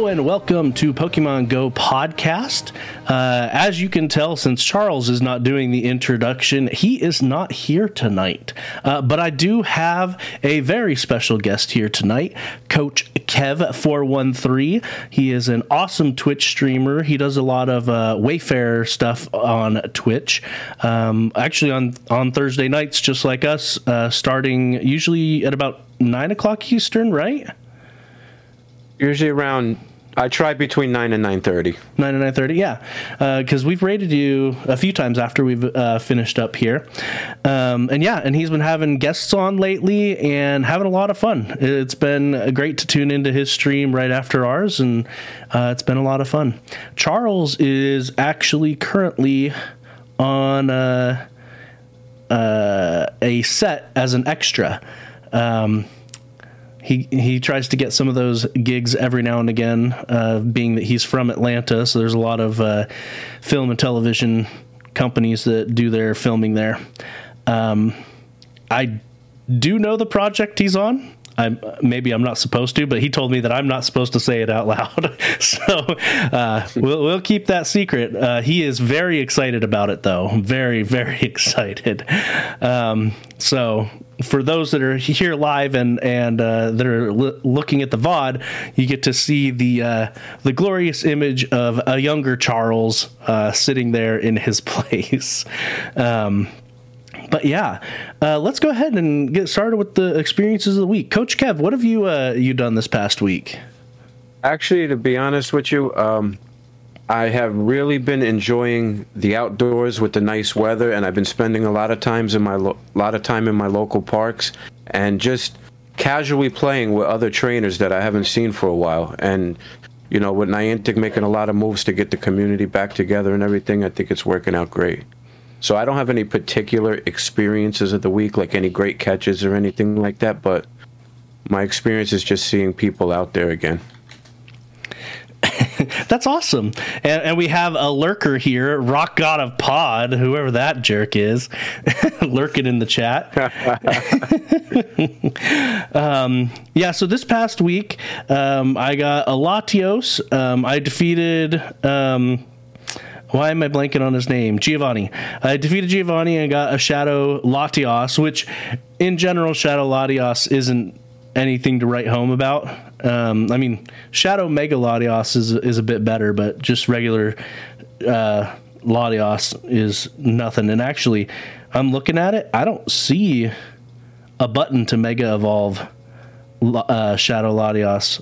and welcome to Pokemon Go podcast. As you can tell, since Charles is not doing the introduction, he is not here tonight. But I do have a very special guest here tonight, Coach Kev413. He is an awesome Twitch streamer. He does a lot of Wayfair stuff on Twitch. Actually on Thursday nights, just like us, starting usually at about 9 o'clock Eastern, right? Usually I try between 9 and 9:30. 9 and 9:30, yeah. Because we've rated you a few times after we've finished up here. And he's been having guests on lately and having a lot of fun. It's been great to tune into his stream right after ours, and it's been a lot of fun. Charles is actually currently on a set as an extra. He tries to get some of those gigs every now and again, being that he's from Atlanta, so there's a lot of film and television companies that do their filming there. I do know the project he's on. Maybe I'm not supposed to, but he told me that I'm not supposed to say it out loud. So we'll keep that secret. He is very excited about it, though. Very, very excited. So for those that are here live and that are looking at the VOD, you get to see the glorious image of a younger Charles sitting there in his place. But yeah, let's go ahead and get started with the experiences of the week. Coach Kev, what have you done this past week? Actually, to be honest with you, I have really been enjoying the outdoors with the nice weather, and I've been spending a lot of time in my local parks and just casually playing with other trainers that I haven't seen for a while. And you know, with Niantic making a lot of moves to get the community back together and everything, I think it's working out great. So I don't have any particular experiences of the week, like any great catches or anything like that, but my experience is just seeing people out there again. That's awesome. And we have a lurker here, Rock God of Pod, whoever that jerk is, lurking in the chat. So this past week, I got a Latios. I defeated... why am I blanking on his name? Giovanni. I defeated Giovanni and got a Shadow Latios, which in general, Shadow Latios isn't anything to write home about. Shadow Mega Latios is a bit better, but just regular Latios is nothing. And actually, I'm looking at it. I don't see a button to Mega Evolve Shadow Latios.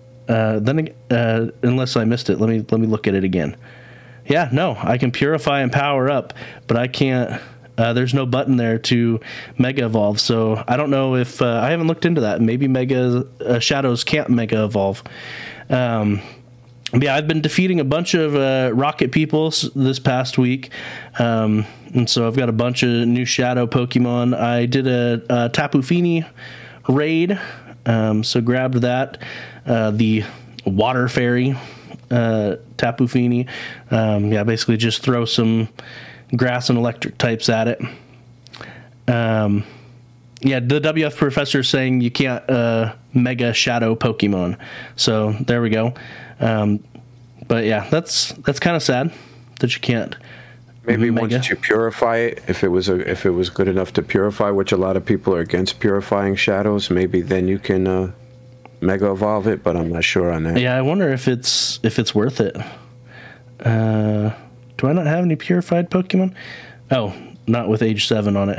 Unless I missed it, let me look at it again. Yeah, no, I can purify and power up, but I can't. There's no button there to Mega Evolve, so I don't know if I haven't looked into that. Maybe Mega Shadows can't Mega Evolve. I've been defeating a bunch of Rocket people this past week, and so I've got a bunch of new Shadow Pokemon. I did a Tapu Fini raid, so grabbed that. The Water Fairy. Tapu Fini. Basically just throw some grass and electric types at it. The WF professor is saying you can't Mega Shadow Pokemon. So there we go. But yeah, that's kind of sad that you can't. Maybe once you purify it, if it was good enough to purify, which a lot of people are against purifying shadows, maybe then you can Mega Evolve it, but I'm not sure on that. Yeah, I wonder if it's worth it. Do I not have any purified Pokemon? Oh, not with age 7 on it.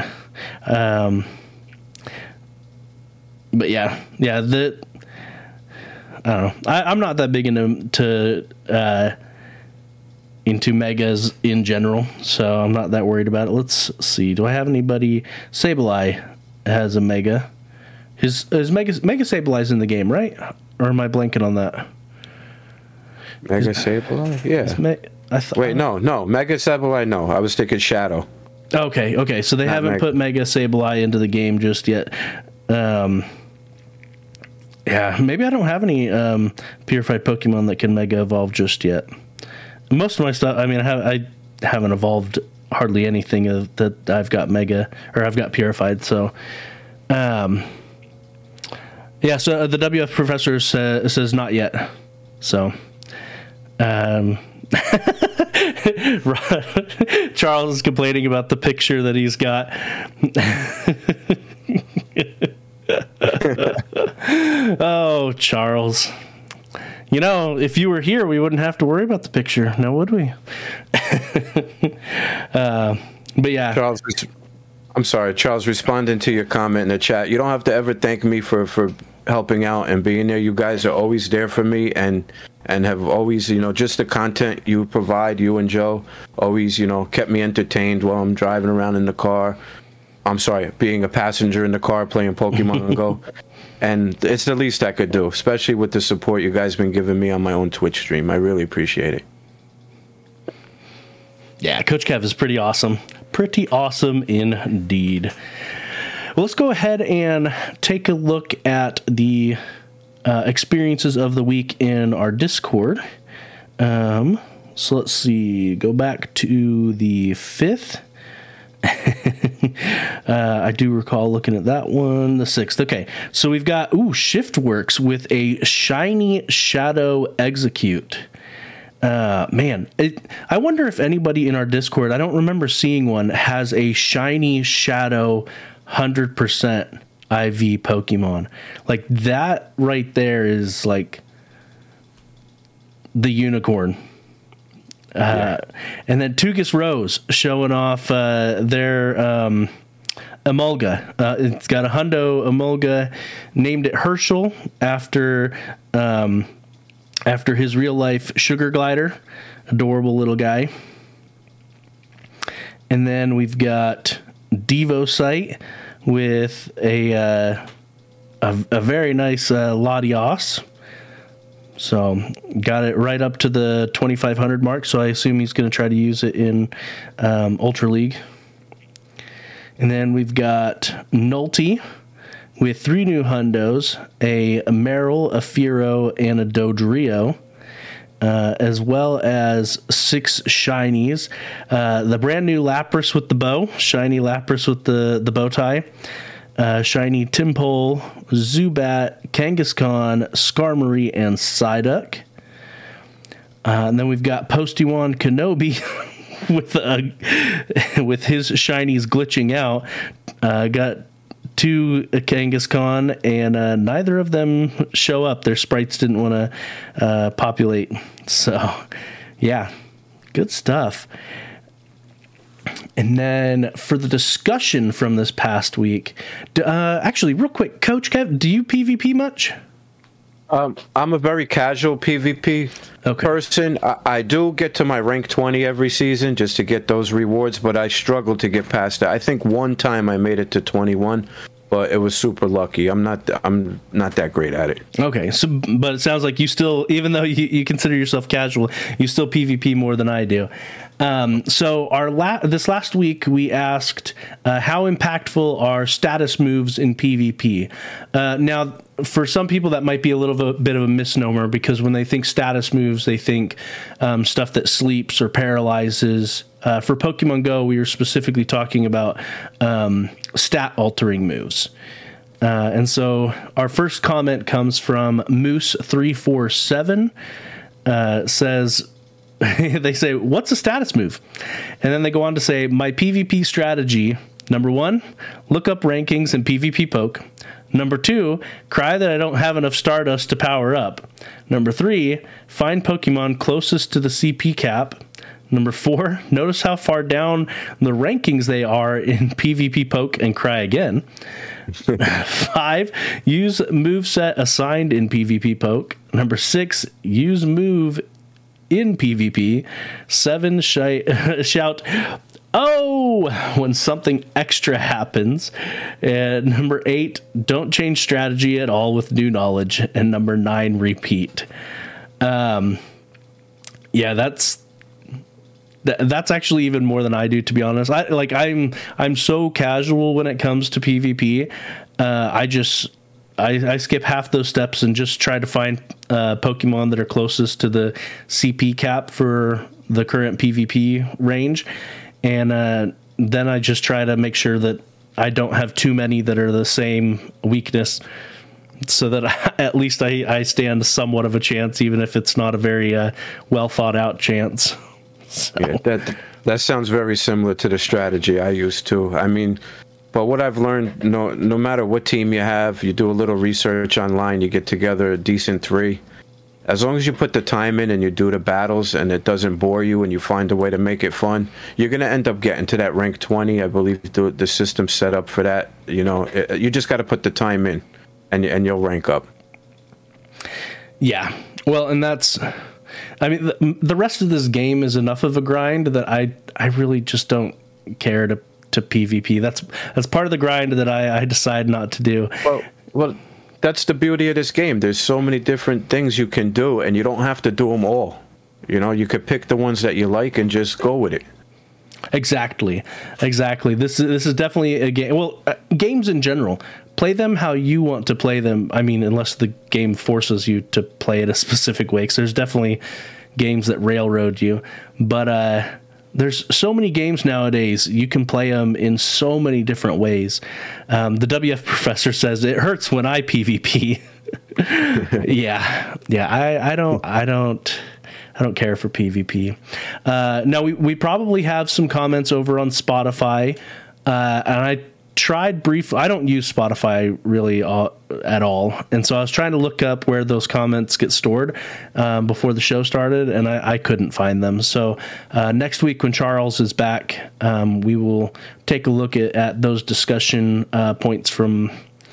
But yeah, I don't know. I'm not that big into Megas in general, so I'm not that worried about it. Let's see. Do I have anybody? Sableye has a Mega. Is Mega Sableye's in the game, right? Or am I blanking on that? Mega Sableye? Yeah. No. Mega Sableye, no. I was thinking Shadow. Okay. So they haven't put Mega Sableye into the game just yet. Maybe I don't have any purified Pokemon that can Mega Evolve just yet. Most of my stuff, I haven't evolved hardly anything that I've got Mega, or I've got purified, so... So the WF professor says not yet. So, Charles is complaining about the picture that he's got. Oh, Charles. You know, if you were here, we wouldn't have to worry about the picture, now would we? But yeah. Charles, I'm sorry, Charles, responding to your comment in the chat. You don't have to ever thank me for helping out and being there. You guys are always there for me and have always, just the content you provide, you and Joe, always, kept me entertained while I'm driving around in the car. I'm sorry, being a passenger in the car playing Pokemon Go. And it's the least I could do, especially with the support you guys been giving me on my own Twitch stream. I really appreciate it. Yeah, Coach Kev is pretty awesome. Pretty awesome indeed. Well, let's go ahead and take a look at the experiences of the week in our Discord. So let's see. Go back to the 5th. I do recall looking at that one. The 6th. Okay, so we've got Shiftworks with a shiny Shadow Execute. Man, I wonder if anybody in our Discord, I don't remember seeing one, has a shiny Shadow 100% IV Pokemon. Like, that right there is like the unicorn. And then Tugus Rose showing off their Emolga. It's got a Hundo Emolga, named it Herschel after his real life sugar glider. Adorable little guy. And then we've got Devocyte with a very nice Latios. So got it right up to the 2,500 mark. So I assume he's going to try to use it in Ultra League. And then we've got Nulty with 3 new Hundos, a Meryl, a Fearow, and a Dodrio, as well as 6 Shinies. The brand new Lapras with the bow, shiny Lapras with the bow tie. Shiny Tympole, Zubat, Kangaskhan, Skarmory, and Psyduck. And then we've got Postymon Kenobi with his shinies glitching out. Got 2 Kangaskhan, and neither of them show up. Their sprites didn't want to populate. So, yeah, good stuff. And then for the discussion from this past week, actually, real quick, Coach Kev, do you PvP much? I'm a very casual PvP person. I do get to my rank 20 every season just to get those rewards, but I struggle to get past that. I think one time I made it to 21, but it was super lucky. I'm not that great at it. Okay, so but it sounds like you still, even though you consider yourself casual, you still PvP more than I do. So this last week we asked how impactful are status moves in PvP. Now, for some people that might be a little bit of a misnomer, because when they think status moves, they think stuff that sleeps or paralyzes. For Pokemon Go, we were specifically talking about stat altering moves. And so our first comment comes from Moose347. Says, they say, what's a status move? And then they go on to say, my PvP strategy, number 1, look up rankings in PvP Poke. Number 2, cry that I don't have enough Stardust to power up. Number 3, find Pokemon closest to the CP cap. Number 4, notice how far down the rankings they are in PvP Poke and cry again. 5, use moveset assigned in PvP Poke. Number 6, use move in PvP. 7, shout, oh, when something extra happens. And number 8, don't change strategy at all with new knowledge. And number 9, repeat. Yeah, that's actually even more than I do, to be honest. I'm so casual when it comes to PvP. I skip half those steps and just try to find Pokemon that are closest to the CP cap for the current PvP range. And then I just try to make sure that I don't have too many that are the same weakness so that at least I stand somewhat of a chance, even if it's not a very well thought out chance. So. Yeah, that sounds very similar to the strategy I used to. I mean, but what I've learned, no matter what team you have, you do a little research online, you get together a decent 3. As long as you put the time in and you do the battles and it doesn't bore you and you find a way to make it fun, you're going to end up getting to that rank 20. I believe the system's set up for that. You know, you just got to put the time in and you'll rank up. Yeah. Well, and that's, I mean, the rest of this game is enough of a grind that I really just don't care to PvP. That's part of the grind that I decide not to do. Well, that's the beauty of this game. There's so many different things you can do, and you don't have to do them all. You know, you could pick the ones that you like and just go with it. Exactly. This is definitely a game. Well, games in general, play them how you want to play them. I mean, unless the game forces you to play it a specific way, because there's definitely games that railroad you. But there's so many games nowadays. You can play them in so many different ways. The WF professor says it hurts when I PvP. yeah. I don't care for PvP. Now we probably have some comments over on Spotify, and I tried briefly. I don't use Spotify really at all, and so I was trying to look up where those comments get stored before the show started, and I couldn't find them. So next week when Charles is back, we will take a look at those discussion points from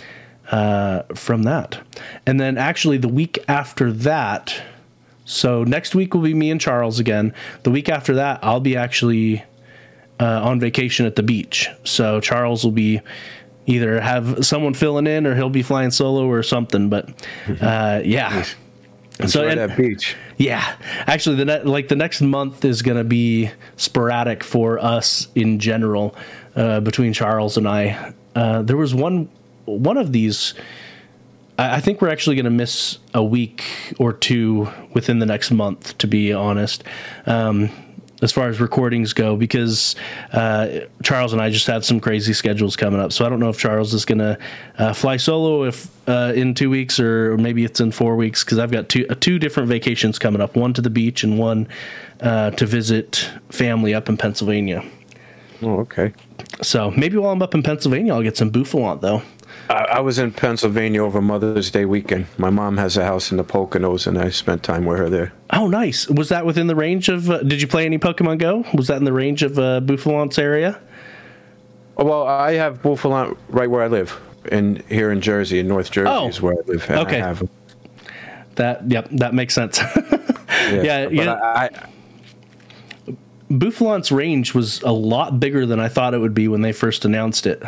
that, and then actually the week after that. So next week will be me and Charles again. The week after that, I'll be actually on vacation at the beach. So Charles will be either have someone filling in or he'll be flying solo or something. But yeah. Enjoy that beach. Yeah. Actually, the next month is going to be sporadic for us in general between Charles and I. There was one of these. I think we're actually going to miss a week or two within the next month, to be honest, as far as recordings go, because Charles and I just have some crazy schedules coming up. So I don't know if Charles is going to fly solo in 2 weeks or maybe it's in 4 weeks, because I've got two different vacations coming up, one to the beach and one to visit family up in Pennsylvania. Oh, okay. So maybe while I'm up in Pennsylvania, I'll get some Bouffalante, though. I was in Pennsylvania over Mother's Day weekend. My mom has a house in the Poconos, and I spent time with her there. Oh, nice. Was that within the range of... did you play any Pokemon Go? Was that in the range of Bouffalante's area? Well, I have Bouffalante right where I live, here in Jersey, in North Jersey is where I live. Okay. I have them. That makes sense. Yeah. Bouffalante's range was a lot bigger than I thought it would be when they first announced it.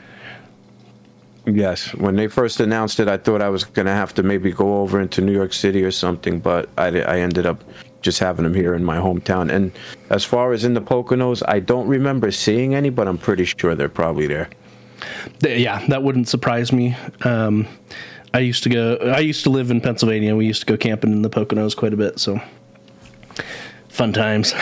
Yes, when they first announced it, I thought I was going to have to maybe go over into New York City or something, but I ended up just having them here in my hometown. And as far as in the Poconos, I don't remember seeing any, but I'm pretty sure they're probably there. Yeah, that wouldn't surprise me. I used to live in Pennsylvania. We used to go camping in the Poconos quite a bit, so fun times.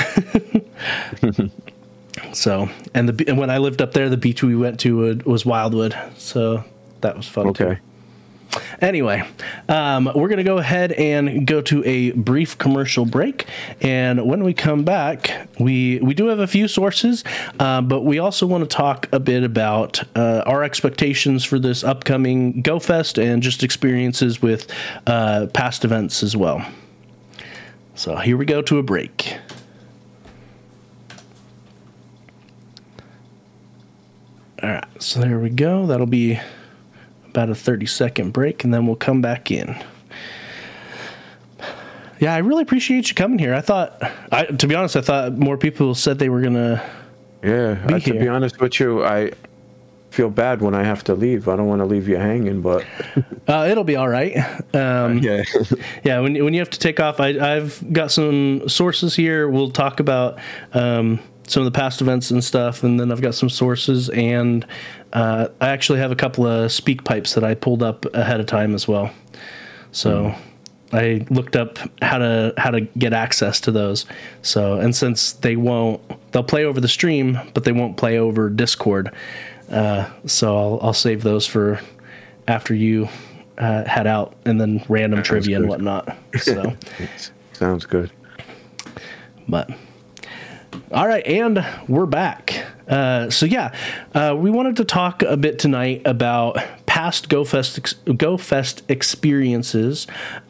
So, and when I lived up there, the beach we went to was Wildwood, so that was fun. Okay. Too. Anyway, we're going to go ahead and go to a brief commercial break, and when we come back, we do have a few sources, but we also want to talk a bit about our expectations for this upcoming GoFest and just experiences with past events as well. So here we go to a break. All right, so there we go. That'll be about a 30-second break, and then we'll come back in. Yeah, I really appreciate you coming here. To be honest, I thought more people said they were going to to be honest with you, I feel bad when I have to leave. I don't want to leave you hanging, but... it'll be all right. Yeah. Yeah, when you have to take off, I've got some sources here. We'll talk about... some of the past events and stuff, and then I've got some sources, and I actually have a couple of speak pipes that I pulled up ahead of time as well. So I looked up how to get access to those. So, and since they'll play over the stream, but they won't play over Discord. So I'll save those for after you head out, and then random trivia and whatnot. So sounds good. But all right, and we're back. We wanted to talk a bit tonight about past GoFest experiences.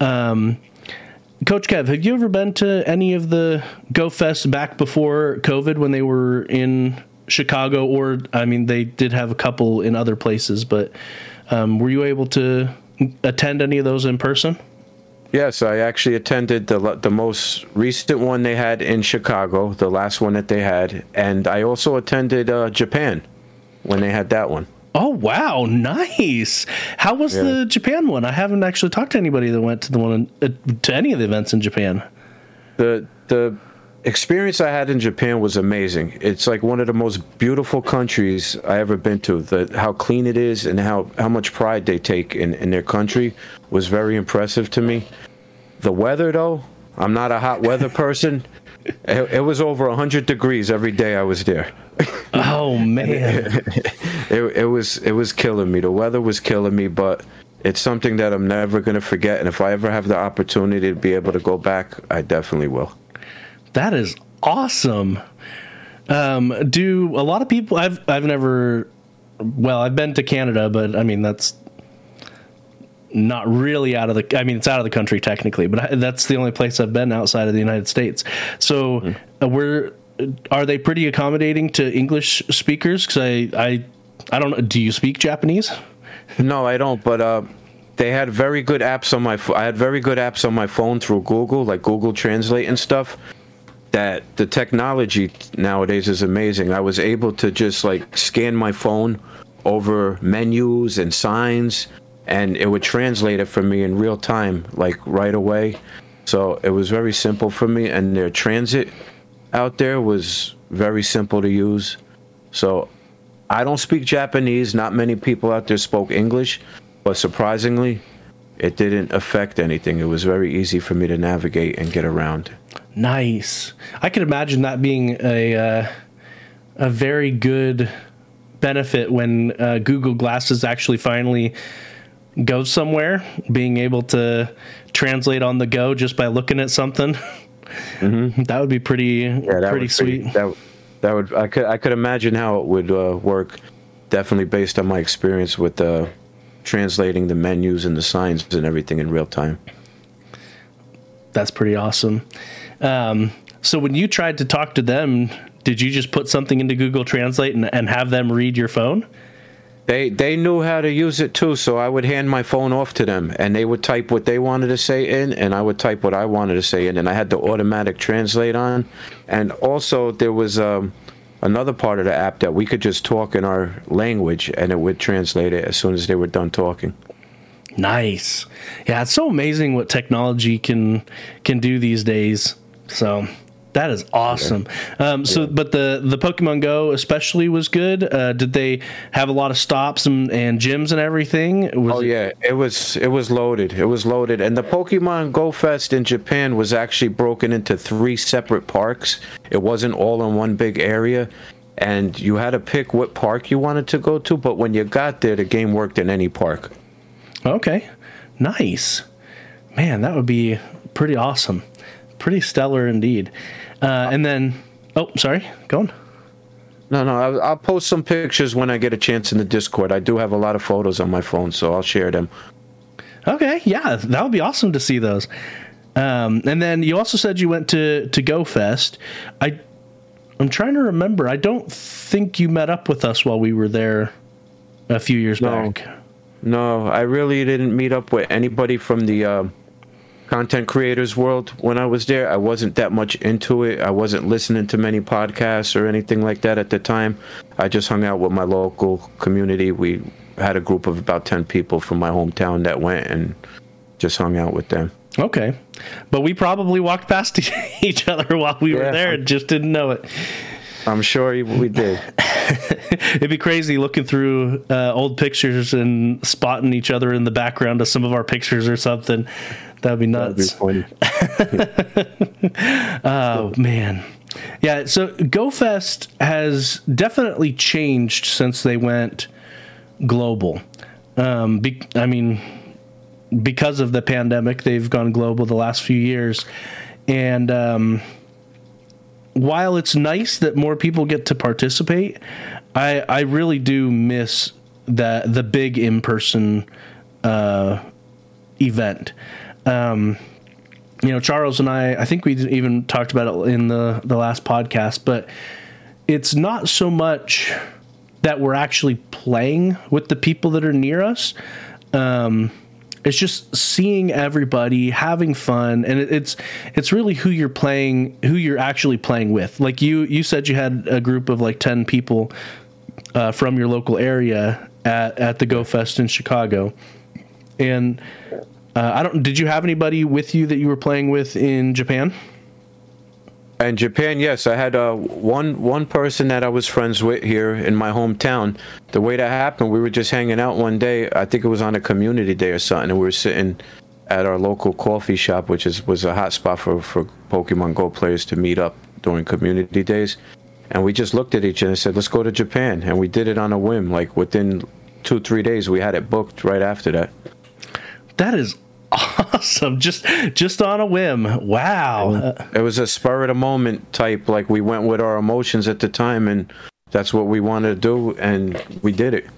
Coach Kev, have you ever been to any of the GoFests back before COVID when they were in Chicago? Or, I mean, they did have a couple in other places, but were you able to attend any of those in person? Yes, I actually attended the most recent one they had in Chicago, the last one that they had, and I also attended Japan when they had that one. Oh, wow, nice. How was the Japan one? I haven't actually talked to anybody that went to the one to any of the events in Japan. The experience I had in Japan was amazing. It's like one of the most beautiful countries I ever been to. How clean it is and how much pride they take in their country was very impressive to me. The weather, though, I'm not a hot weather person. It was over 100 degrees every day I was there. Oh, man. It was killing me. The weather was killing me, but it's something that I'm never going to forget. And if I ever have the opportunity to be able to go back, I definitely will. That is awesome. Do a lot of people? I've never. Well, I've been to Canada, but I mean that's not really out of the. I mean, it's out of the country technically, but that's the only place I've been outside of the United States. So, are they pretty accommodating to English speakers? Because I don't know. Do you speak Japanese? No, I don't. But they had very good apps on my. I had very good apps on my phone through Google, like Google Translate and stuff. That the technology nowadays is amazing. I was able to just like scan my phone over menus and signs, and it would translate it for me in real time, like right away. So it was very simple for me, and their transit out there was very simple to use. So I don't speak Japanese. Not many people out there spoke English, but surprisingly, it didn't affect anything. It was very easy for me to navigate and get around. Nice. I can imagine that being a very good benefit when Google Glasses actually finally goes somewhere, being able to translate on the go just by looking at something. Mm-hmm. That would be pretty sweet. I could imagine how it would work. Definitely based on my experience with translating the menus and the signs and everything in real time. That's pretty awesome. So when you tried to talk to them, did you just put something into Google Translate and have them read your phone? They knew how to use it too, so I would hand my phone off to them, and they would type what they wanted to say in, and I would type what I wanted to say in, and I had the automatic translate on. And also there was another part of the app that we could just talk in our language, and it would translate it as soon as they were done talking. Nice. Yeah, it's so amazing what technology can do these days. So that is awesome. But the Pokemon Go especially was good. Did they have a lot of stops and gyms and everything? It was loaded. It was loaded. And the Pokemon Go Fest in Japan was actually broken into 3 separate parks. It wasn't all in one big area. And you had to pick what park you wanted to go to. But when you got there, the game worked in any park. Okay. Nice. Man, that would be pretty awesome. Pretty stellar indeed. And then, sorry, go on. No, I'll post some pictures when I get a chance in the Discord. I do have a lot of photos on my phone, so I'll share them. Okay, yeah, that would be awesome to see those. And then you also said you went to GoFest. I'm trying to remember. I don't think you met up with us while we were there a few years back. No, I really didn't meet up with anybody from the content creators world when I was there. I wasn't that much into it. I wasn't listening to many podcasts or anything like that at the time. I just hung out with my local community. We had a group of about 10 people from my hometown that went and just hung out with them. Okay. But we probably walked past each other while we were there and just didn't know it. I'm sure we did. It'd be crazy looking through old pictures and spotting each other in the background of some of our pictures or something. That'd be nuts. That'd be funny. Oh, man. Yeah, so GoFest has definitely changed since they went global. I mean, because of the pandemic, they've gone global the last few years. And while it's nice that more people get to participate, I really do miss the big in-person event. Charles and I think we even talked about it in the last podcast, but it's not so much that we're actually playing with the people that are near us. It's just seeing everybody having fun, and it's really who you're actually playing with. Like you said, you had a group of like 10 people from your local area at the Go Fest in Chicago, and did you have anybody with you that you were playing with in Japan? In Japan, yes, I had one person that I was friends with here in my hometown. The way that happened, we were just hanging out one day. I think it was on a community day or something, and we were sitting at our local coffee shop, which was a hot spot for Pokemon Go players to meet up during community days. And we just looked at each other and said, let's go to Japan. And we did it on a whim. Like within 2-3 days, we had it booked right after that. That is awesome. Just on a whim. Wow. It was a spur of the moment type, like we went with our emotions at the time, and that's what we wanted to do, and we did it.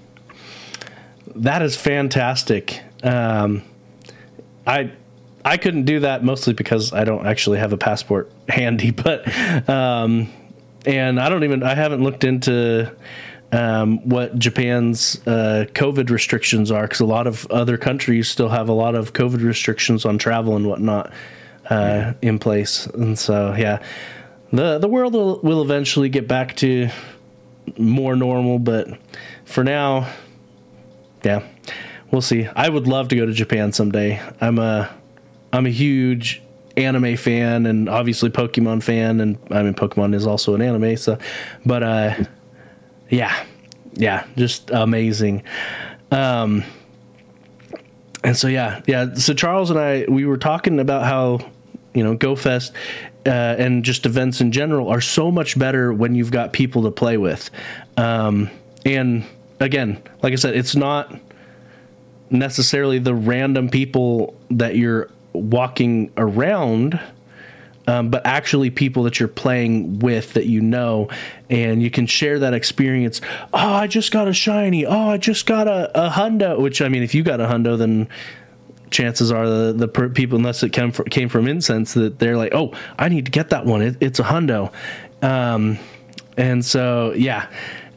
That is fantastic. I couldn't do that mostly because I don't actually have a passport handy, but and I haven't looked into what Japan's COVID restrictions are, because a lot of other countries still have a lot of COVID restrictions on travel and whatnot in place. And so, yeah, the world will eventually get back to more normal, but for now, yeah, we'll see. I would love to go to Japan someday. I'm a huge anime fan, and obviously Pokemon fan, and I mean Pokemon is also an anime, so but yeah, just amazing. And so so Charles and I, we were talking about how GoFest and just events in general are so much better when you've got people to play with. And again, like I said, it's not necessarily the random people that you're walking around, but actually people that you're playing with that and you can share that experience. Oh, I just got a shiny. Oh, I just got a hundo. Which, I mean, if you got a hundo, then chances are the people, unless it came from Incense, that they're like, oh, I need to get that one. It's a hundo. And so, yeah,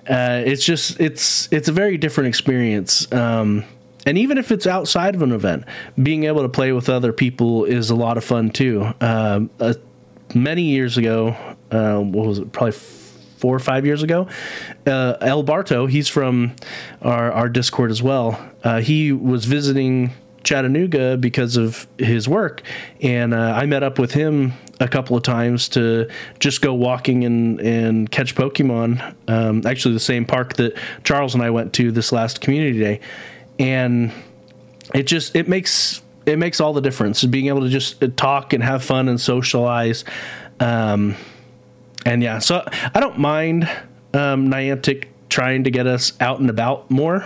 it's a very different experience. And even if it's outside of an event, being able to play with other people is a lot of fun too. Many years ago, what was it? Probably 4 or 5 years ago. El Barto, he's from our Discord as well. He was visiting Chattanooga because of his work, and I met up with him a couple of times to just go walking and catch Pokemon. Actually, the same park that Charles and I went to this last community day. And it makes all the difference, being able to just talk and have fun and socialize. And yeah, so I don't mind Niantic trying to get us out and about more.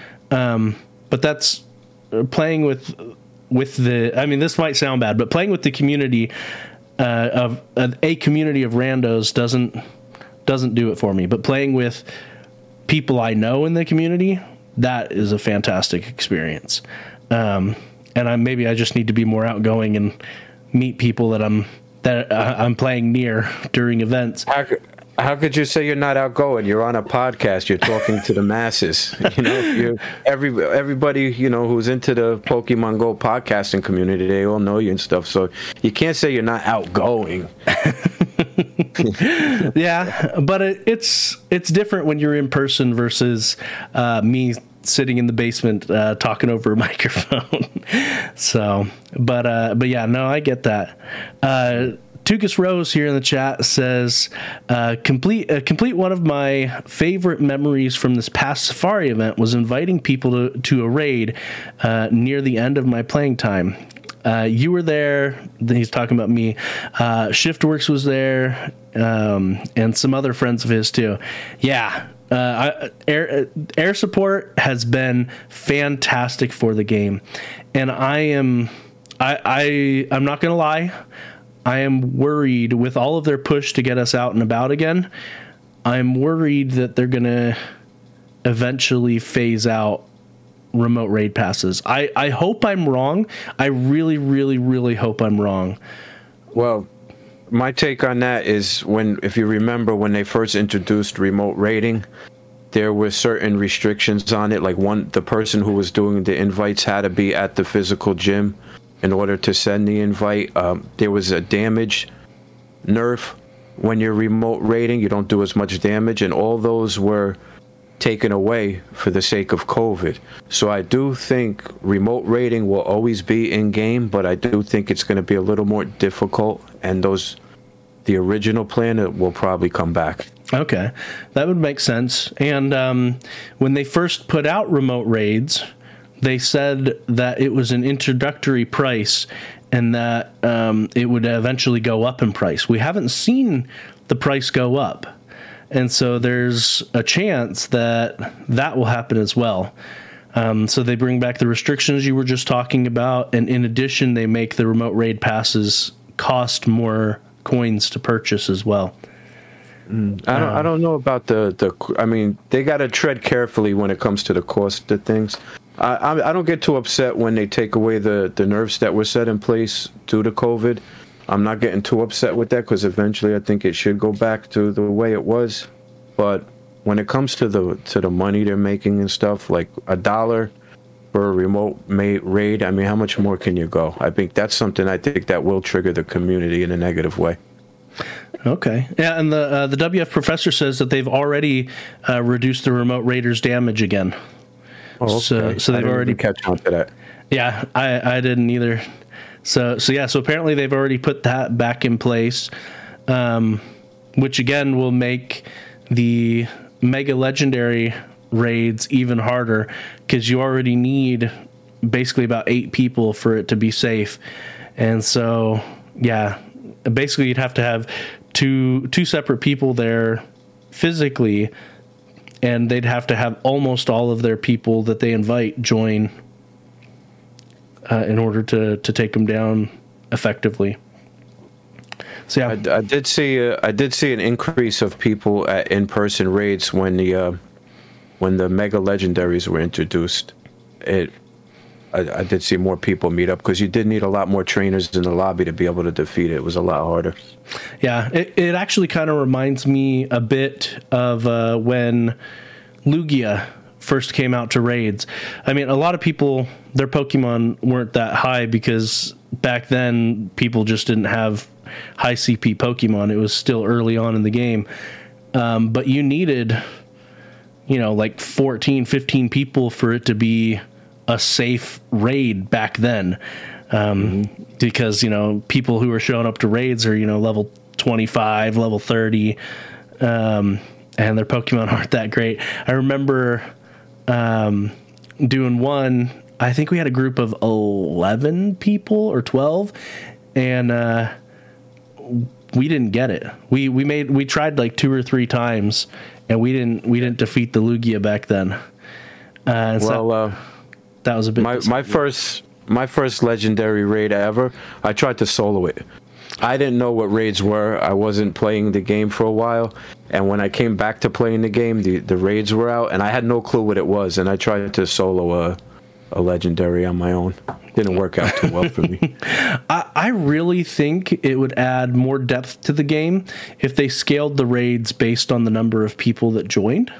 But that's playing with the, I mean, this might sound bad, but playing with the community of a community of randos doesn't do it for me. But playing with people I know in the community, that is a fantastic experience. And maybe I just need to be more outgoing and meet people that I'm playing near during events. How could you say you're not outgoing? You're on a podcast. You're talking to the masses. Everybody who's into the Pokemon Go podcasting community, they all know you and stuff. So you can't say you're not outgoing. Yeah, but it's different when you're in person versus me sitting in the basement talking over a microphone. So, but yeah, no, I get that. Tukas Rose here in the chat says, complete one of my favorite memories from this past Safari event was inviting people to a raid near the end of my playing time. You were there. He's talking about me. Shiftworks was there, and some other friends of his too. Yeah, Air support has been fantastic for the game, and I'm not gonna lie, I am worried with all of their push to get us out and about again. I'm worried that they're gonna eventually phase out remote raid passes. I hope I'm wrong. I really, really, really hope I'm wrong. Well, my take on that is if you remember when they first introduced remote raiding, there were certain restrictions on it. Like the person who was doing the invites had to be at the physical gym in order to send the invite. There was a damage nerf when you're remote raiding. You don't do as much damage, and all those were taken away for the sake of COVID. So I do think remote raiding will always be in game, but I do think it's going to be a little more difficult, and the original plan will probably come back. Okay, that would make sense. And when they first put out remote raids, they said that it was an introductory price and that it would eventually go up in price. We haven't seen the price go up. And so there's a chance that will happen as well. So they bring back the restrictions you were just talking about, and in addition, they make the remote raid passes cost more coins to purchase as well. I don't know about the. I mean, they got to tread carefully when it comes to the cost of things. I don't get too upset when they take away the nerfs that were set in place due to COVID. I'm not getting too upset with that because eventually I think it should go back to the way it was. But when it comes to the money they're making and stuff, like $1 for a remote raid, I mean, how much more can you go? I think that's something I think that will trigger the community in a negative way. Okay. Yeah, and the WF professor says that they've already reduced the remote raiders' damage again. Oh, okay. So they've already catch on to that. Yeah, I didn't either. So apparently they've already put that back in place, which again will make the mega legendary raids even harder because you already need basically about 8 people for it to be safe. And so, yeah, basically you'd have to have two separate people there physically, and they'd have to have almost all of their people that they invite join in order to take them down effectively. So yeah, I did see an increase of people at in-person raids when the mega legendaries were introduced. I did see more people meet up because you did need a lot more trainers in the lobby to be able to defeat it. It was a lot harder. Yeah, it actually kind of reminds me a bit of when Lugia first came out to raids. I mean, a lot of people, their Pokemon weren't that high because back then people just didn't have high CP Pokemon. It was still early on in the game. But you needed, like 14, 15 people for it to be a safe raid back then. Because, people who are showing up to raids are, level 25, level 30, and their Pokemon aren't that great. I remember doing one, I think we had a group of 11 people or 12, and we didn't get it. We tried like 2 or 3 times, and we didn't defeat the Lugia back then. That was a bit my first legendary raid ever. I tried to solo it. I didn't know what raids were. I wasn't playing the game for a while, and when I came back to playing the game, the raids were out, and I had no clue what it was, and I tried to solo a legendary on my own. Didn't work out too well for me. I really think it would add more depth to the game if they scaled the raids based on the number of people that joined.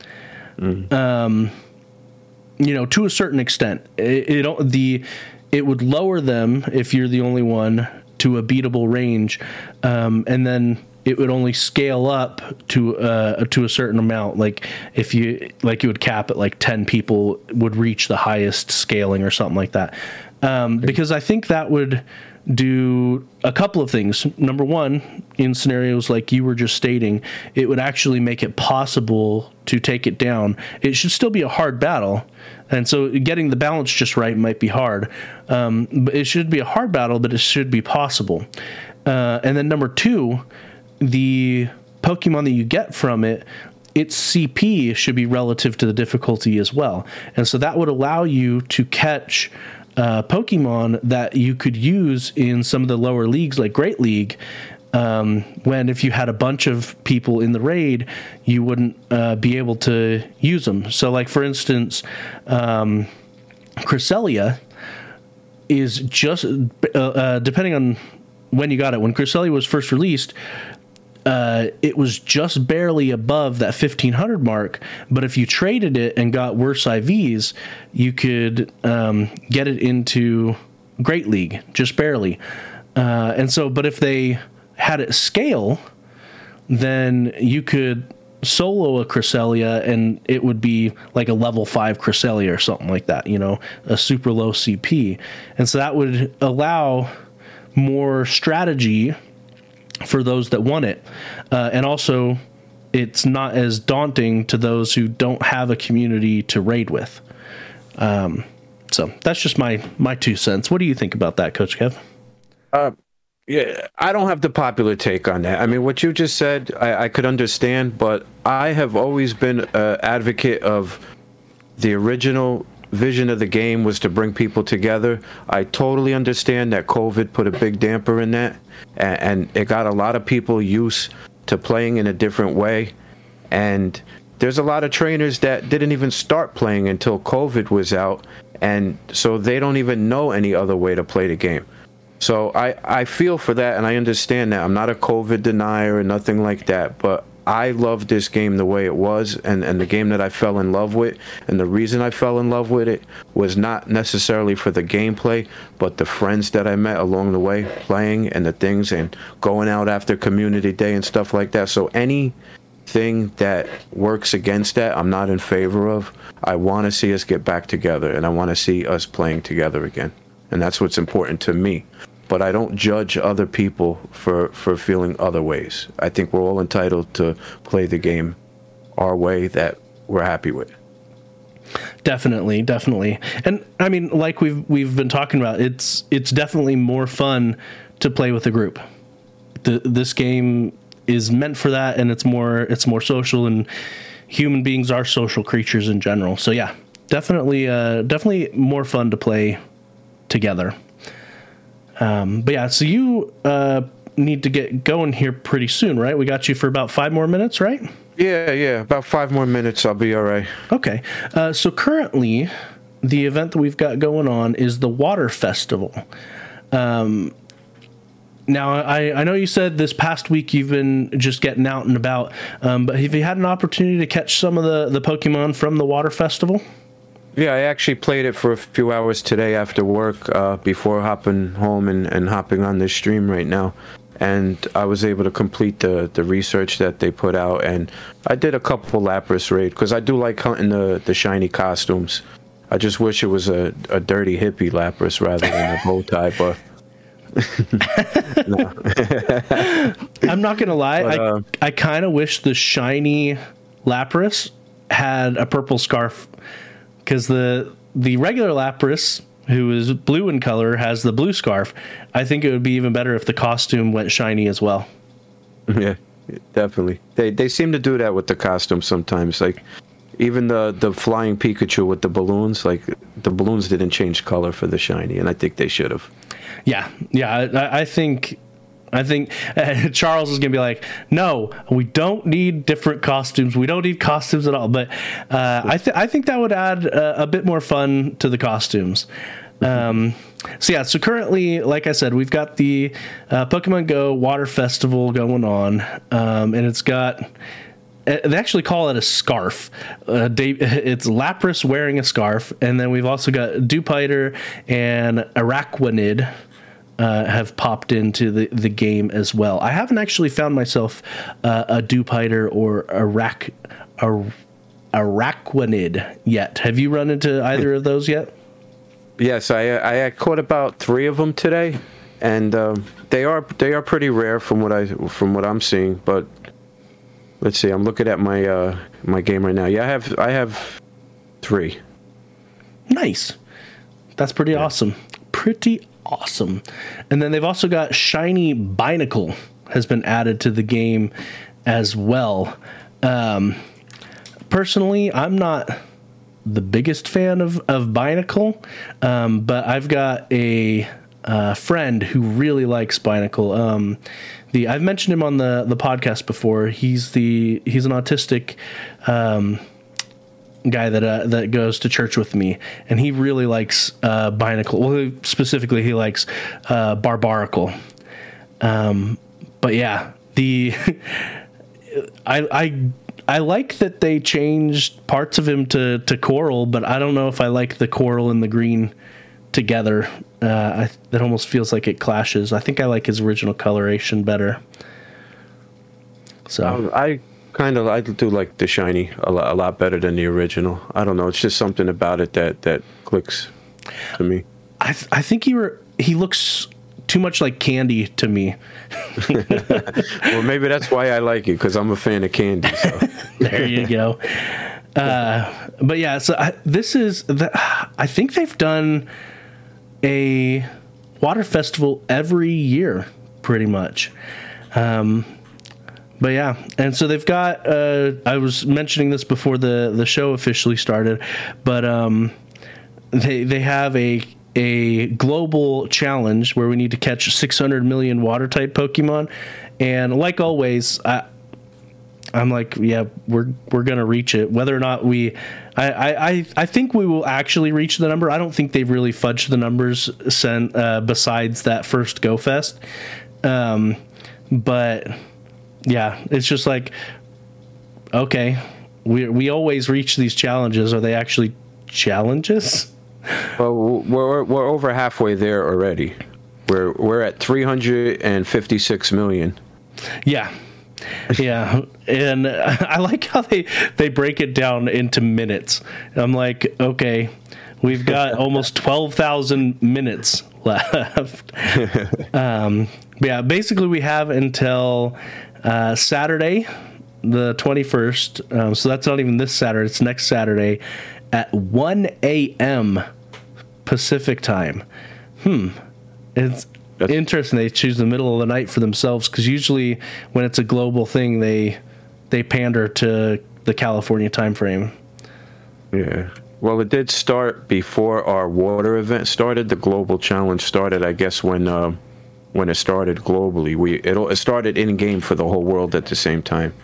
To a certain extent, it would lower them if you're the only one to a beatable range, and then it would only scale up to a certain amount. Like if you would cap it like 10 people would reach the highest scaling or something like that. Because I think that would do a couple of things. Number one, in scenarios like you were just stating, it would actually make it possible to take it down. It should still be a hard battle, and so getting the balance just right might be hard. But it should be a hard battle, but it should be possible. And then number two, the Pokemon that you get from it its CP should be relative to the difficulty as well. And so that would allow you to catch Pokemon that you could use in some of the lower leagues, like Great League, when if you had a bunch of people in the raid, you wouldn't be able to use them. So, like, for instance, Cresselia is just, depending on when you got it, when Cresselia was first released, it was just barely above that 1500 mark, but if you traded it and got worse IVs, you could get it into Great League, just barely. And so, but if they had it scale, then you could solo a Cresselia and it would be like a level 5 Cresselia or something like that, you know, a super low CP. And so that would allow more strategy for those that want it. And also, it's not as daunting to those who don't have a community to raid with. So that's just my 2 cents. What do you think about that, Coach Kev? Yeah, I don't have the popular take on that. I mean, what you just said, I could understand, but I have always been an advocate of the original vision of the game was to bring people together. I totally understand that COVID put a big damper in that, and it got a lot of people used to playing in a different way. And there's a lot of trainers that didn't even start playing until COVID was out, and so they don't even know any other way to play the game. So I feel for that, and I understand that. I'm not a COVID denier or nothing like that, but I love this game the way it was, and the game that I fell in love with. And the reason I fell in love with it was not necessarily for the gameplay, but the friends that I met along the way playing and the things and going out after community day and stuff like that. So anything that works against that, I'm not in favor of. I want to see us get back together, and I want to see us playing together again. And that's what's important to me. But I don't judge other people for feeling other ways. I think we're all entitled to play the game our way that we're happy with. Definitely. And I mean, like we've been talking about, it's definitely more fun to play with a group. This game is meant for that, and it's more social, and human beings are social creatures in general. So yeah, definitely more fun to play together. But yeah, so you need to get going here pretty soon, right? We got you for about 5 more minutes, right? Yeah, about 5 more minutes, I'll be all right. Okay. So currently, the event that we've got going on is the Water Festival. Now, I know you said this past week you've been just getting out and about, but have you had an opportunity to catch some of the Pokemon from the Water Festival? Yeah, I actually played it for a few hours today after work before hopping home and hopping on this stream right now. And I was able to complete the research that they put out. And I did a couple Lapras raid because I do like hunting the shiny costumes. I just wish it was a dirty hippie Lapras rather than a bow tie. But I'm not going to lie. But, I kind of wish the shiny Lapras had a purple scarf. Because the regular Lapras, who is blue in color, has the blue scarf. I think it would be even better if the costume went shiny as well. Yeah, definitely. They seem to do that with the costume sometimes. Like, even the flying Pikachu with the balloons, like, the balloons didn't change color for the shiny, and I think they should have. Yeah, I think Charles is going to be like, no, we don't need different costumes. We don't need costumes at all. But I think that would add a bit more fun to the costumes. So currently, like I said, we've got the Pokemon Go Water Festival going on, and it's got. They actually call it a scarf. It's Lapras wearing a scarf, and then we've also got Dewpider and Araquanid. Have popped into the game as well. I haven't actually found myself a Dewpider or Araquanid yet. Have you run into either of those yet? Yes, I caught about 3 of them today, and they are pretty rare from what I'm seeing. But let's see, I'm looking at my game right now. Yeah, I have 3. Nice. That's pretty awesome. Pretty awesome. And then they've also got Shiny Binacle has been added to the game as well. personally, I'm not the biggest fan of Binacle, but I've got a friend who really likes Binacle. I've mentioned him on the podcast before. He's an autistic guy that goes to church with me, and he really likes Binacle. Well, specifically, he likes Barbaracle. But yeah, I like that they changed parts of him to coral, but I don't know if I like the coral and the green together. It almost feels like it clashes. I think I like his original coloration better. So I do like the shiny a lot better than the original. I don't know. It's just something about it that clicks to me. I think he looks too much like candy to me. Well, maybe that's why I like it, because I'm a fan of candy. So. There you go. But yeah, so I think they've done a water festival every year, pretty much. But yeah, and so they've got. I was mentioning this before the show officially started, but they have a global challenge where we need to catch 600 million water type Pokemon, and like always, I'm like, yeah, we're gonna reach it. Whether or not I think we will actually reach the number. I don't think they've really fudged the numbers besides that first Go Fest, but yeah, it's just like, okay, we always reach these challenges. Are they actually challenges? Well, we're over halfway there already. We're at 356 million. Yeah. Yeah, and I like how they break it down into minutes. I'm like, okay, we've got almost 12,000 minutes left. Yeah, basically we have until Saturday, the 21st. So that's not even this Saturday; it's next Saturday at 1 a.m. Pacific time. It's interesting they choose the middle of the night for themselves, because usually when it's a global thing they pander to the California time frame. Yeah. Well, it did start before our water event started. The global challenge started, I guess, when it started globally. It started in game for the whole world at the same time.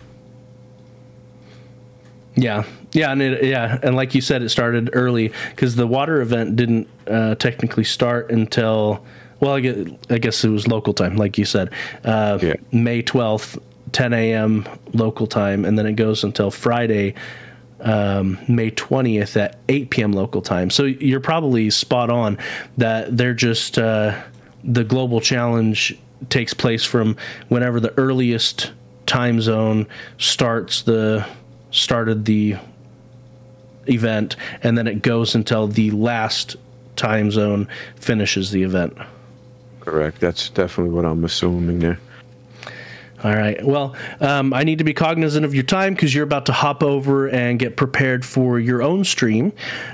Yeah, and like you said, it started early because the water event didn't technically start until, well, I guess it was local time, like you said, May 12th, 10 a.m. local time, and then it goes until Friday, May 20th at 8 p.m. local time. So you're probably spot on that they're just the global challenge takes place from whenever the earliest time zone started the event, and then it goes until the last time zone finishes the event. Correct. That's definitely what I'm assuming there. All right. Well, I need to be cognizant of your time because you're about to hop over and get prepared for your own stream.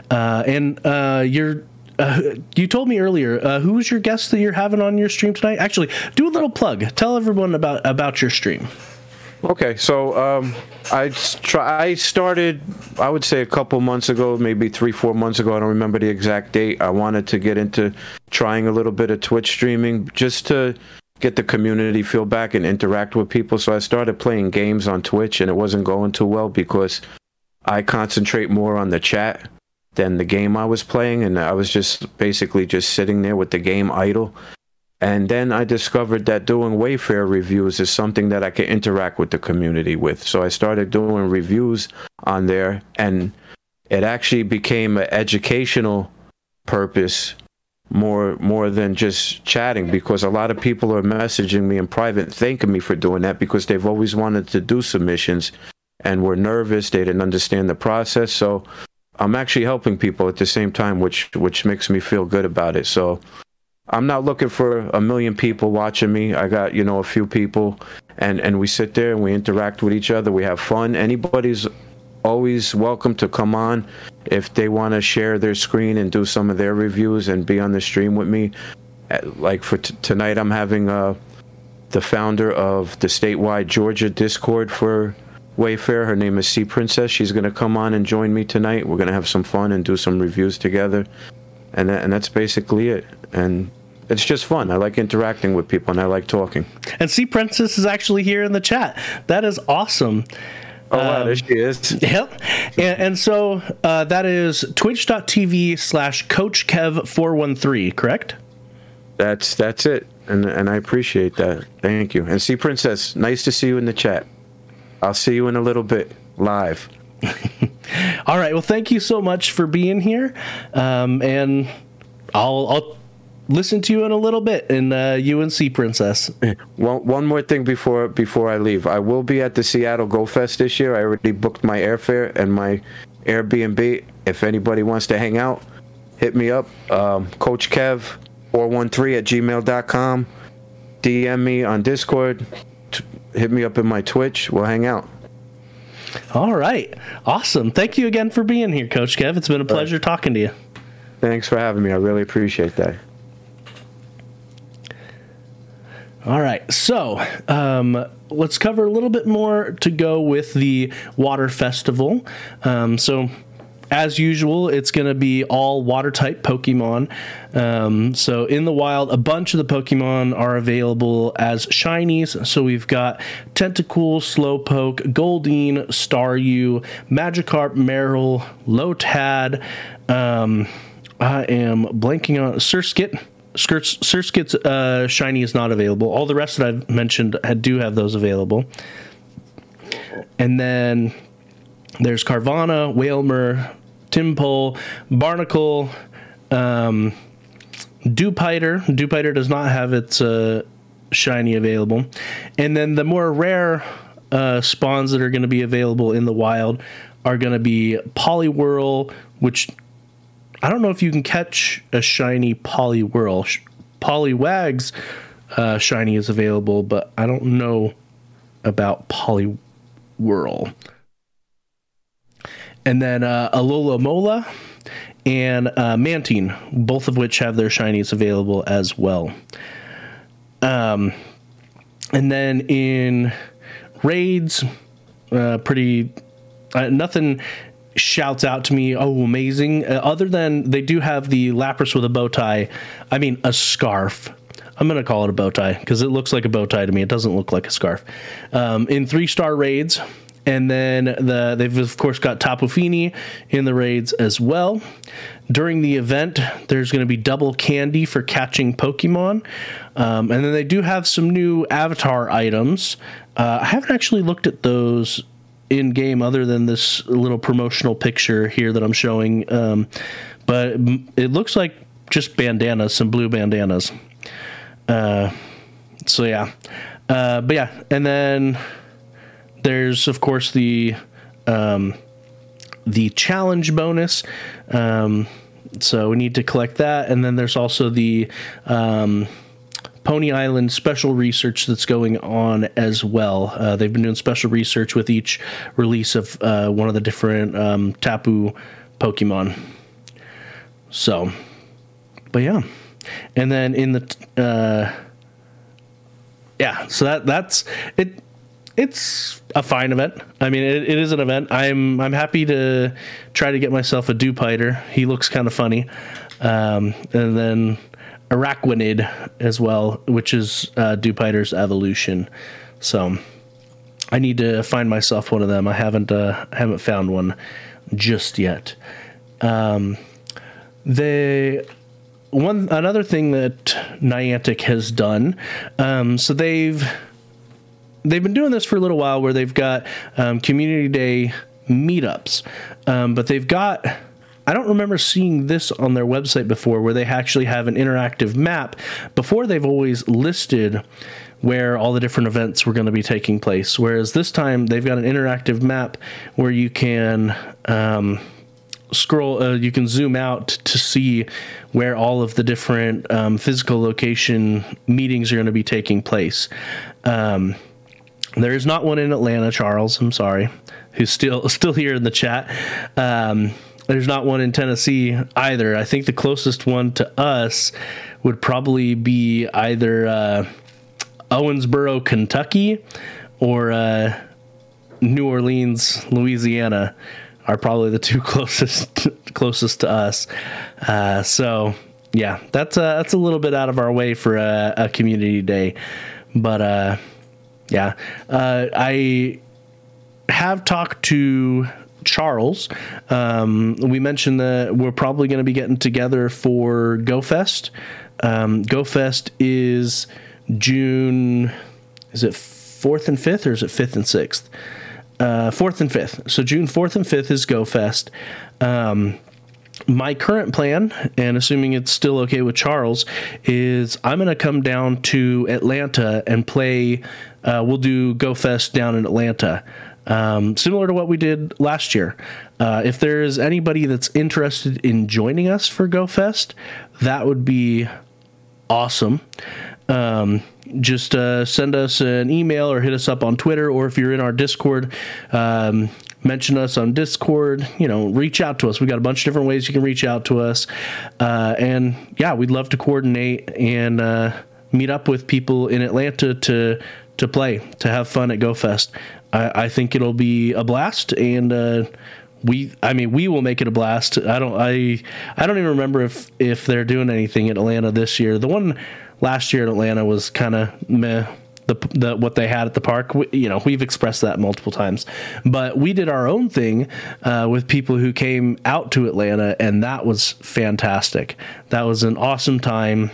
You told me earlier, who was your guest that you're having on your stream tonight? Actually, do a little plug. Tell everyone about your stream. Okay, so I started, I would say a couple months ago, maybe 3-4 months ago. I don't remember the exact date. I wanted to get into trying a little bit of Twitch streaming just to get the community feel back and interact with people. So I started playing games on Twitch, and it wasn't going too well because I concentrate more on the chat than the game I was playing, and I was just basically just sitting there with the game idle. And then I discovered that doing Wayfair reviews is something that I can interact with the community with. So I started doing reviews on there, and it actually became an educational purpose more than just chatting, because a lot of people are messaging me in private thanking me for doing that because they've always wanted to do submissions and were nervous. They didn't understand the process. So I'm actually helping people at the same time, which makes me feel good about it. So I'm not looking for 1 million people watching me. I got, a few people, and we sit there and we interact with each other. We have fun. Anybody's always welcome to come on if they want to share their screen and do some of their reviews and be on the stream with me. Like for tonight, I'm having the founder of the statewide Georgia Discord for Wayfair. Her name is Sea Princess. She's going to come on and join me tonight. We're going to have some fun and do some reviews together. And that's basically it. And it's just fun. I like interacting with people, and I like talking. And Sea Princess is actually here in the chat. That is awesome. Oh, wow, there she is. Yep. And so that is twitch.tv/CoachKev413, correct? That's it. And I appreciate that. Thank you. And Sea Princess, nice to see you in the chat. I'll see you in a little bit live. All right. Well, thank you so much for being here. And I'll listen to you in a little bit, and you and Sea Princess. One more thing before I leave. I will be at the Seattle Go Fest this year. I already booked my airfare and my Airbnb. If anybody wants to hang out, hit me up. Coach Kev 413@gmail.com. DM me on Discord. Hit me up in my Twitch. We'll hang out. All right. Awesome. Thank you again for being here, Coach Kev. It's been a pleasure talking to you. Thanks for having me. I really appreciate that. All right, so let's cover a little bit more to go with the Water Festival. So, as usual, it's going to be all water-type Pokemon. So, in the wild, a bunch of the Pokemon are available as shinies. So, we've got Tentacool, Slowpoke, Goldeen, Staryu, Magikarp, Marill, Lotad. I am blanking on Surskit. Surskit's shiny is not available. All the rest that I've mentioned do have those available. And then there's Carvana, Wailmer, Tympole, Barnacle, Dewpider. Dewpider does not have its shiny available. And then the more rare spawns that are going to be available in the wild are going to be Poliwhirl, which I don't know if you can catch a shiny Poliwhirl. Poliwag's shiny is available, but I don't know about Poliwhirl. And then Alola and Mantine, both of which have their shinies available as well. And then in raids, nothing shouts out to me, oh, amazing, other than they do have the Lapras with a bow tie. I mean, a scarf. I'm going to call it a bow tie because it looks like a bow tie to me. It doesn't look like a scarf. In 3-star raids. And then they've, of course, got Tapu Fini in the raids as well. During the event, there's going to be double candy for catching Pokemon. And then they do have some new avatar items. I haven't actually looked at those in game other than this little promotional picture here that I'm showing, but it looks like just bandanas, some blue bandanas. So yeah, but yeah, and then there's of course the challenge bonus. So we need to collect that, and then there's also the Pony Island special research that's going on as well. They've been doing special research with each release of one of the different Tapu Pokemon. So, but yeah. And then in the, so that's it. It's a fine event. I mean, it is an event. I'm happy to try to get myself a Dewpider. He looks kind of funny. And then Araquanid as well, which is Dewpider's evolution. So I need to find myself one of them. I haven't found one just yet. Another thing that Niantic has done, so they've been doing this for a little while, where they've got community day meetups, but they've got, I don't remember seeing this on their website before, where they actually have an interactive map. Before, they've always listed where all the different events were going to be taking place, whereas this time they've got an interactive map where you can scroll, you can zoom out to see where all of the different physical location meetings are going to be taking place. There is not one in Atlanta, Charles. I'm sorry, who's still here in the chat. There's not one in Tennessee either. I think the closest one to us would probably be either Owensboro, Kentucky, or New Orleans, Louisiana are probably the two closest to us. So yeah, that's a little bit out of our way for a community day, but yeah, I have talked to Charles. We mentioned that we're probably going to be getting together for GoFest. GoFest is June, is it 4th and 5th, or is it 5th and 6th? 4th and 5th. So June 4th and 5th is GoFest. My current plan, and assuming it's still okay with Charles, is I'm going to come down to Atlanta and play. We'll do GoFest down in Atlanta. Similar to what we did last year. If there is anybody that's interested in joining us for GoFest, that would be awesome. Just send us an email or hit us up on Twitter, or if you're in our Discord, mention us on Discord, reach out to us. We got a bunch of different ways you can reach out to us. And yeah, we'd love to coordinate and meet up with people in Atlanta to play, to have fun at GoFest. I think it'll be a blast, and we will make it a blast. I don't even remember if they're doing anything in Atlanta this year. The one last year in Atlanta was kind of meh. The what they had at the park, we've expressed that multiple times, but we did our own thing with people who came out to Atlanta, and that was fantastic. That was an awesome time.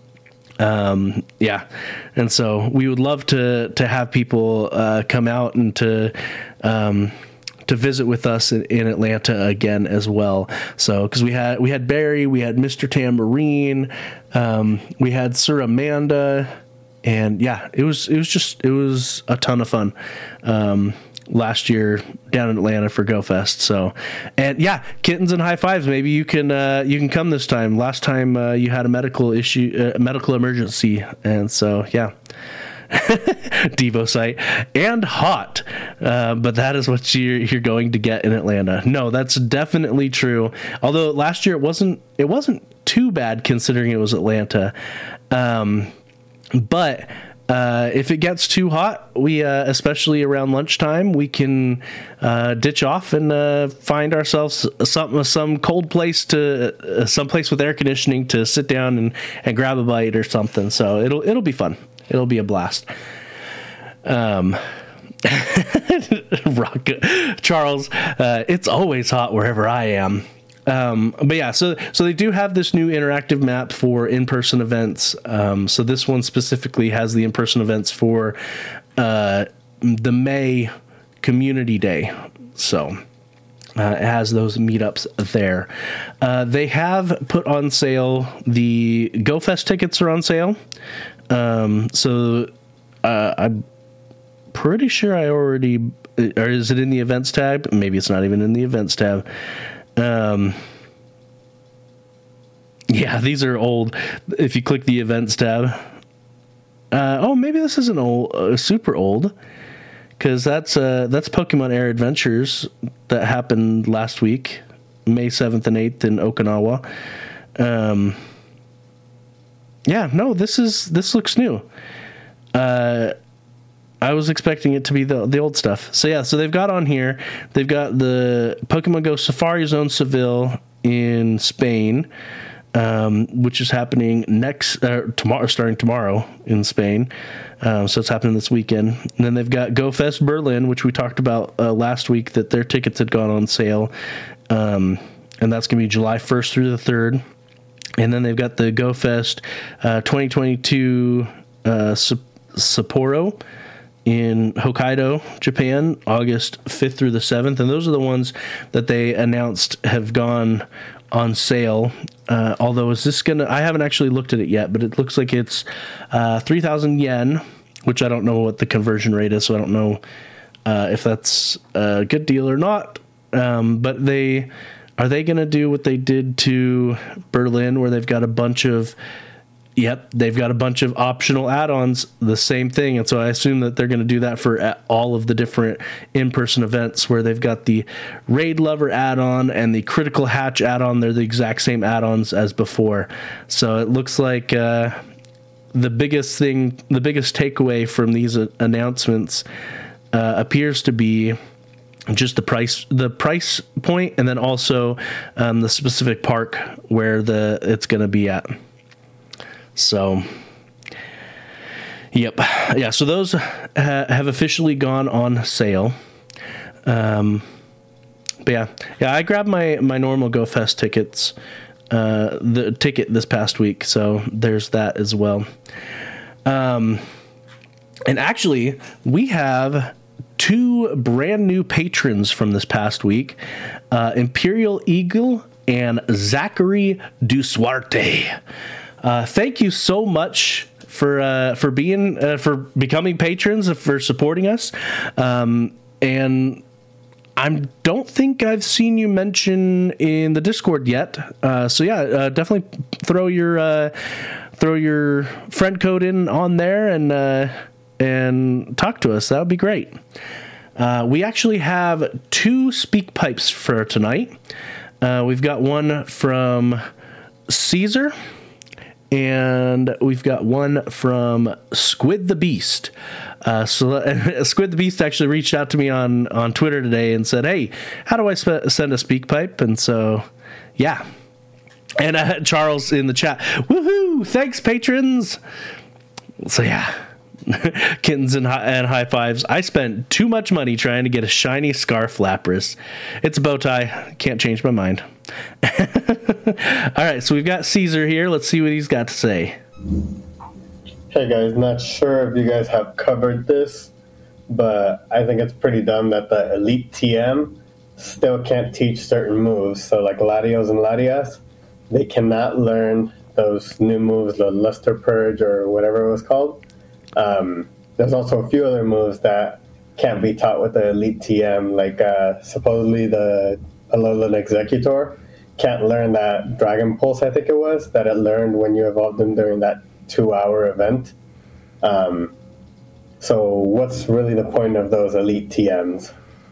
Yeah, and so we would love to have people come out and to visit with us in Atlanta again as well. So, because we had Barry, we had Mr. Tambourine, we had Sir Amanda, and yeah, it was a ton of fun last year down in Atlanta for GoFest. So, and yeah, kittens and high fives. Maybe you can come this time. Last time you had a medical emergency, and so yeah. Devo site and hot, but that is what you're going to get in Atlanta. No, that's definitely true. Although last year it wasn't too bad considering it was Atlanta. But if it gets too hot, we especially around lunchtime, we can ditch off and find ourselves some cold place someplace with air conditioning to sit down and grab a bite or something. So it'll be fun. It'll be a blast. Rock, Charles, it's always hot wherever I am. But yeah, so they do have this new interactive map for in-person events. So this one specifically has the in-person events for the May Community Day. So it has those meetups there. They have put on sale the GoFest tickets are on sale. So I'm pretty sure I already, or is it in the events tab? Maybe it's not even in the events tab. Yeah, these are old. If you click the events tab, maybe this isn't old, super old, because that's Pokemon Air Adventures that happened last week, May 7th and 8th in Okinawa. Yeah, no, this looks new. I was expecting it to be the old stuff. So yeah, so they've got on here, they've got the Pokemon Go Safari Zone Seville in Spain, which is happening starting tomorrow in Spain. So it's happening this weekend. And then they've got GoFest Berlin, which we talked about last week, that their tickets had gone on sale. And that's going to be July 1st through the 3rd. And then they've got the GoFest 2022 Sapporo in Hokkaido, Japan, August 5th through the 7th. And those are the ones that they announced have gone on sale. Although I haven't actually looked at it yet, but it looks like it's 3,000 yen, which I don't know what the conversion rate is, so I don't know if that's a good deal or not. But are they going to do what they did to Berlin, where they've got a bunch of optional add-ons, the same thing. And so I assume that they're going to do that for all of the different in-person events, where they've got the Raid Lover add-on and the Critical Hatch add-on. They're the exact same add-ons as before. So it looks like the biggest takeaway from these announcements appears to be just the price point, and then also the specific park where it's going to be at. So, yep, yeah. So those have officially gone on sale. But yeah, I grabbed my normal GoFest tickets, the ticket this past week. So there's that as well. And actually, we have 2 brand new patrons from this past week, Imperial Eagle and Zachary Dusuarte. Thank you so much for becoming patrons, for supporting us. And I don't think I've seen you mention in the Discord yet. So yeah, definitely throw your friend code in on there and talk to us. That would be great. We actually have 2 speak pipes for tonight. We've got one from Caesar, and we've got one from Squid the Beast. So Squid the Beast actually reached out to me on Twitter today and said, "Hey, how do I send a speak pipe?" And so, yeah. And Charles in the chat, "Woohoo! Thanks, patrons." So yeah. Kittens and high fives. I spent too much money trying to get a shiny scarf Lapras. It's a bow tie. Can't change my mind. All right, so we've got Caesar here. Let's see what he's got to say. Hey guys, not sure if you guys have covered this, but I think it's pretty dumb that the Elite TM still can't teach certain moves. So like Latios and Latias, they cannot learn those new moves, the Luster Purge or whatever it was called. There's also a few other moves that can't be taught with the Elite TM, like supposedly the Alolan Executor can't learn that Dragon Pulse, I think it was, that it learned when you evolved them during that 2-hour event. So what's really the point of those Elite TMs?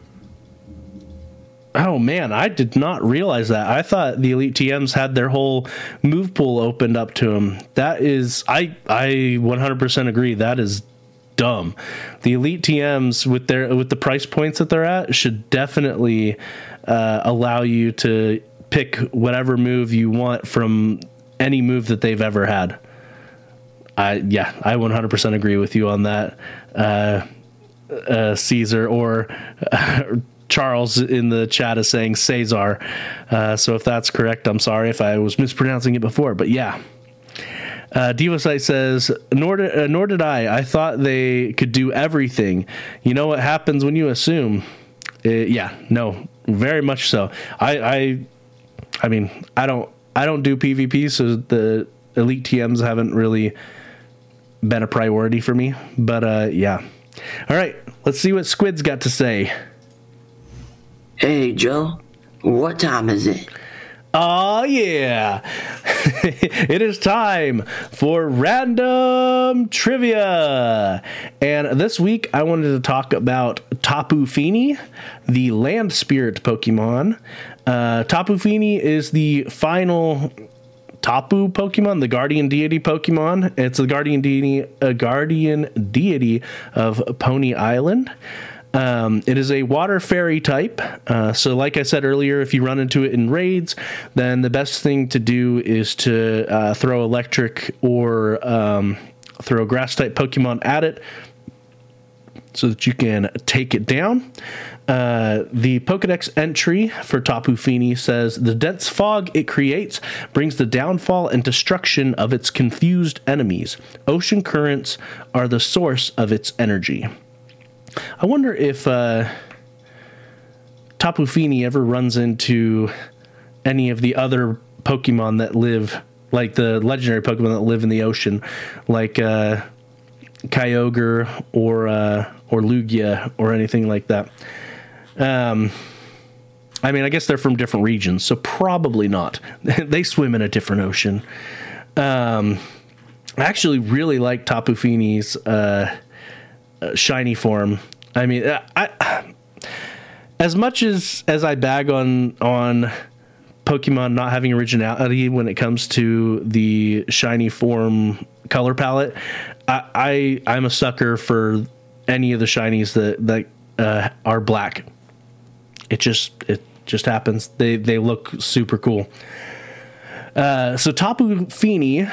Oh man, I did not realize that. I thought the Elite TMs had their whole move pool opened up to them. That is, I 100% agree. That is dumb. The Elite TMs with the price points that they're at should definitely allow you to pick whatever move you want from any move that they've ever had. I 100% agree with you on that, Caesar, or Charles in the chat is saying Cesar. So if that's correct, I'm sorry if I was mispronouncing it before, but yeah. Divosite says, nor did I. I thought they could do everything. You know what happens when you assume? Yeah, no, very much so. I mean, I don't do PvP, so the Elite TMs haven't really been a priority for me. But yeah. All right, let's see what Squid's got to say. Hey, Joe, what time is it? Oh, yeah. It is time for random trivia. And this week, I wanted to talk about Tapu Fini, the land spirit Pokemon. Tapu Fini is the final Tapu Pokemon, the guardian deity Pokemon. It's a guardian deity of Pony Island. It is a water fairy type. So like I said earlier, if you run into it in raids, then the best thing to do is to throw electric or throw grass type Pokemon at it so that you can take it down. The Pokedex entry for Tapu Fini says the dense fog it creates brings the downfall and destruction of its confused enemies. Ocean currents are the source of its energy. I wonder if Tapu Fini ever runs into any of the other Pokemon that live, like the legendary Pokemon that live in the ocean, like Kyogre or Lugia or anything like that. I mean, I guess they're from different regions, so probably not. They swim in a different ocean. I actually really like Tapu Fini's shiny form. I mean, I as much as I bag on Pokemon not having originality when it comes to the shiny form color palette, I'm a sucker for any of the shinies that are black. It just happens. They look super cool. So Tapu Fini,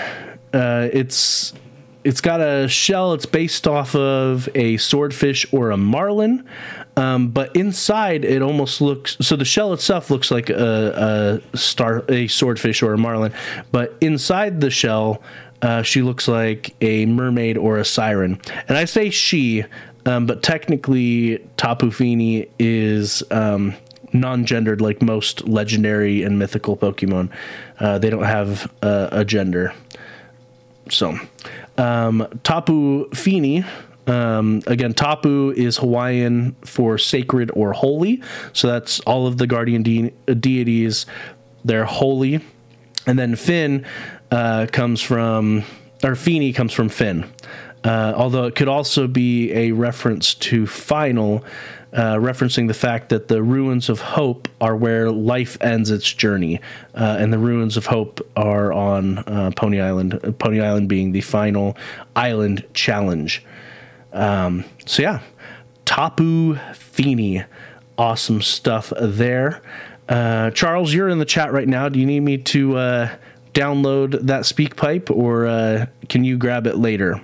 it's got a shell. It's based off of a swordfish or a marlin, but inside it almost looks. So the shell itself looks like a swordfish or a marlin, but inside the shell, she looks like a mermaid or a siren. And I say she, but technically Tapu Fini is non-gendered, like most legendary and mythical Pokemon. They don't have a gender. So, Tapu Fini, again, Tapu is Hawaiian for sacred or holy. So that's all of the guardian deities. They're holy. And then Fini comes from Finn. Although it could also be a reference to final, referencing the fact that the ruins of hope are where life ends its journey, and the ruins of hope are on Pony Island. Pony Island being the final island challenge. So yeah, Tapu Fini, awesome stuff there. Charles, you're in the chat right now. Do you need me to download that speak pipe, or can you grab it later?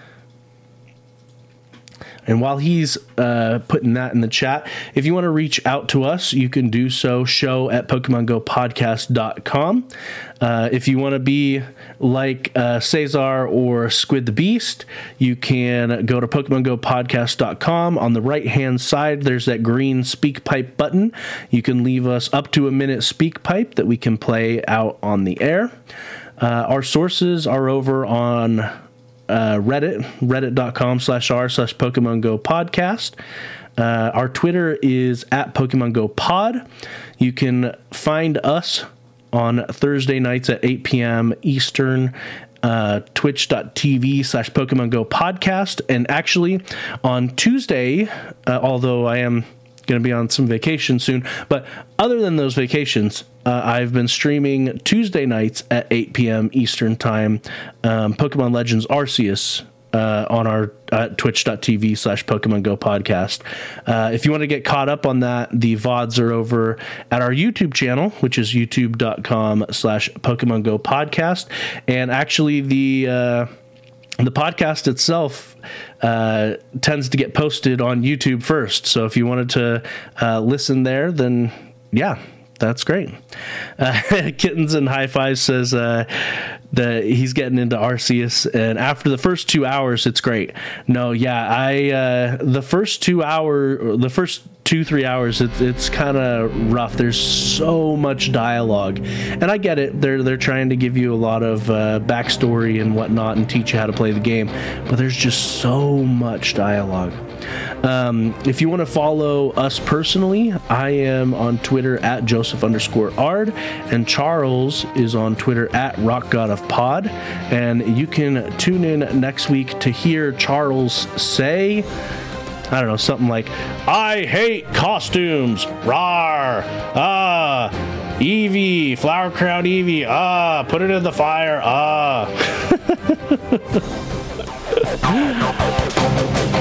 And while he's putting that in the chat, if you want to reach out to us, you can do so, show@PokemonGoPodcast.com. If you want to be like Cesar or Squid the Beast, you can go to PokemonGoPodcast.com. On the right-hand side, there's that green speak pipe button. You can leave us up to a minute speak pipe that we can play out on the air. Our sources are over on Reddit, reddit.com/r/Pokemon Go podcast. Our Twitter is @PokemonGoPod. You can find us on Thursday nights at 8 p.m. Eastern, twitch.tv/Pokemon Go podcast. And actually on Tuesday, although I am going to be on some vacation soon, but other than those vacations, I've been streaming Tuesday nights at 8 p.m. Eastern time, Pokemon Legends Arceus on our twitch.tv/Pokemon Go podcast. If you want to get caught up on that, the VODs are over at our YouTube channel, which is youtube.com/Pokemon Go podcast. And actually the podcast itself tends to get posted on YouTube first. So if you wanted to listen there, then yeah, that's great. Kittens and High Five says that he's getting into Arceus, and after the first 2 hours, it's great. No, yeah, the first 2 3 hours, it's kind of rough. There's so much dialogue, and I get it. They're trying to give you a lot of backstory and whatnot, and teach you how to play the game, but there's just so much dialogue. If you want to follow us personally, I am on Twitter @Joseph_Ard, and Charles is on Twitter @RockGodOfPod. And you can tune in next week to hear Charles say, I don't know, something like, "I hate costumes, rawr, Eevee, Flower Crown Eevee, put it in the fire,